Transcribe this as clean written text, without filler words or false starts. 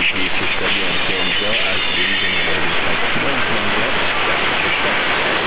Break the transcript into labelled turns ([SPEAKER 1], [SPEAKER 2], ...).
[SPEAKER 1] توی کشوری آمریکا از بروز موارد تکفیر انسانیت در کشور است.